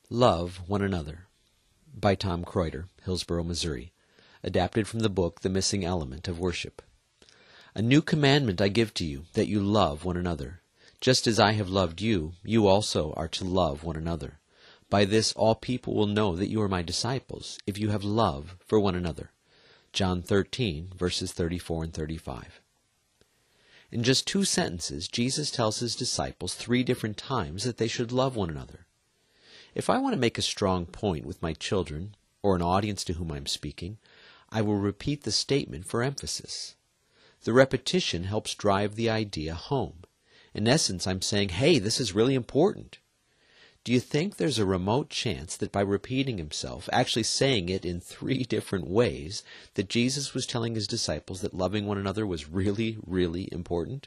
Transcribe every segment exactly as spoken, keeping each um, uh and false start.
Love One Another by Tom Kreuter, Hillsborough, Missouri. Adapted from the book The Missing Element of Worship. A new commandment I give to you, that you love one another. Just as I have loved you, you also are to love one another. By this all people will know that you are my disciples, if you have love for one another. John thirteen, verses thirty-four and thirty-five. In just two sentences, Jesus tells his disciples three different times that they should love one another. If I want to make a strong point with my children, or an audience to whom I am speaking, I will repeat the statement for emphasis. The repetition helps drive the idea home. In essence, I'm saying, hey, this is really important. Do you think there's a remote chance that by repeating himself, actually saying it in three different ways, that Jesus was telling his disciples that loving one another was really, really important?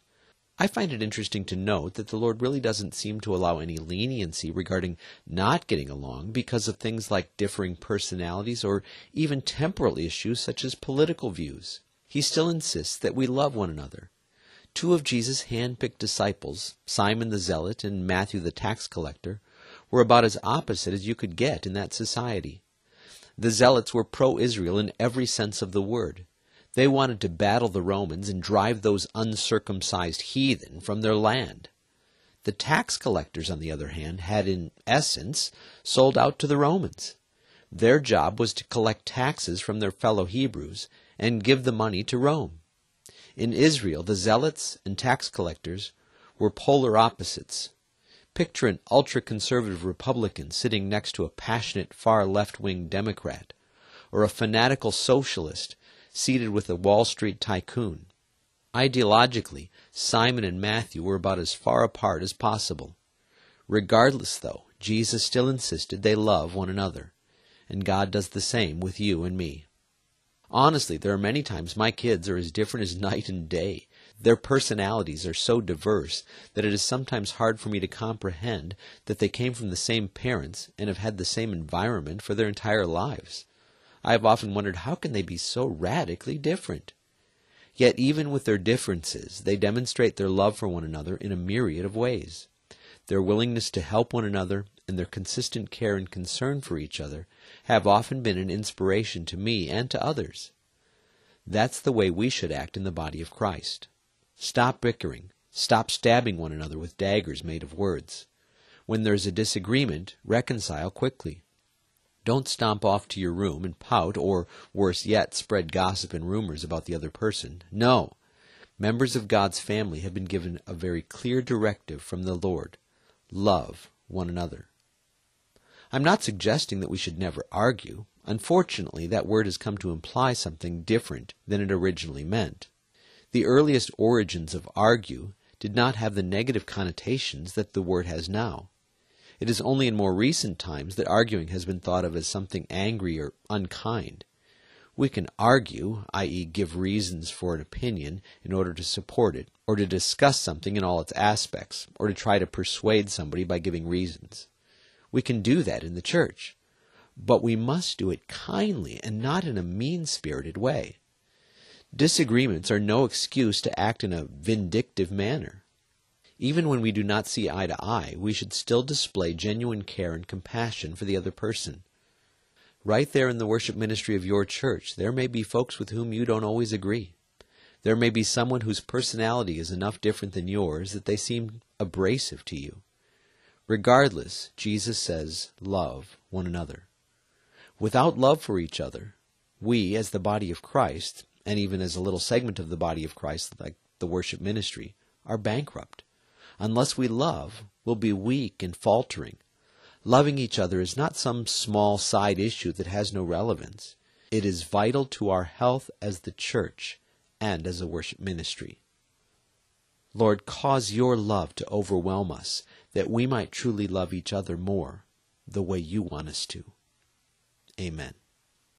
I find it interesting to note that the Lord really doesn't seem to allow any leniency regarding not getting along because of things like differing personalities or even temporal issues such as political views. He still insists that we love one another. Two of Jesus' hand-picked disciples, Simon the Zealot and Matthew the tax collector, were about as opposite as you could get in that society. The Zealots were pro-Israel in every sense of the word. They wanted to battle the Romans and drive those uncircumcised heathen from their land. The tax collectors, on the other hand, had in essence sold out to the Romans. Their job was to collect taxes from their fellow Hebrews and give the money to Rome. In Israel, the Zealots and tax collectors were polar opposites. Picture an ultra-conservative Republican sitting next to a passionate far left-wing Democrat, or a fanatical socialist seated with a Wall Street tycoon. Ideologically, Simon and Matthew were about as far apart as possible. Regardless, though, Jesus still insisted they love one another, and God does the same with you and me. Honestly, there are many times my kids are as different as night and day. Their personalities are so diverse that it is sometimes hard for me to comprehend that they came from the same parents and have had the same environment for their entire lives. I have often wondered, how can they be so radically different? Yet even with their differences, they demonstrate their love for one another in a myriad of ways. Their willingness to help one another and their consistent care and concern for each other have often been an inspiration to me and to others. That's the way we should act in the body of Christ. Stop bickering. Stop stabbing one another with daggers made of words. When there is a disagreement, reconcile quickly. Don't stomp off to your room and pout, or, worse yet, spread gossip and rumors about the other person. No. Members of God's family have been given a very clear directive from the Lord. Love one another. I'm not suggesting that we should never argue. Unfortunately, that word has come to imply something different than it originally meant. The earliest origins of argue did not have the negative connotations that the word has now. It is only in more recent times that arguing has been thought of as something angry or unkind. We can argue, that is give reasons for an opinion in order to support it, or to discuss something in all its aspects, or to try to persuade somebody by giving reasons. We can do that in the church, but we must do it kindly and not in a mean-spirited way. Disagreements are no excuse to act in a vindictive manner. Even when we do not see eye to eye, we should still display genuine care and compassion for the other person. Right there in the worship ministry of your church, there may be folks with whom you don't always agree. There may be someone whose personality is enough different than yours that they seem abrasive to you. Regardless, Jesus says, love one another. Without love for each other, we, as the body of Christ, and even as a little segment of the body of Christ, like the worship ministry, are bankrupt. Unless we love, we'll be weak and faltering. Loving each other is not some small side issue that has no relevance. It is vital to our health as the church and as a worship ministry. Lord, cause your love to overwhelm us, that we might truly love each other more, the way you want us to. Amen.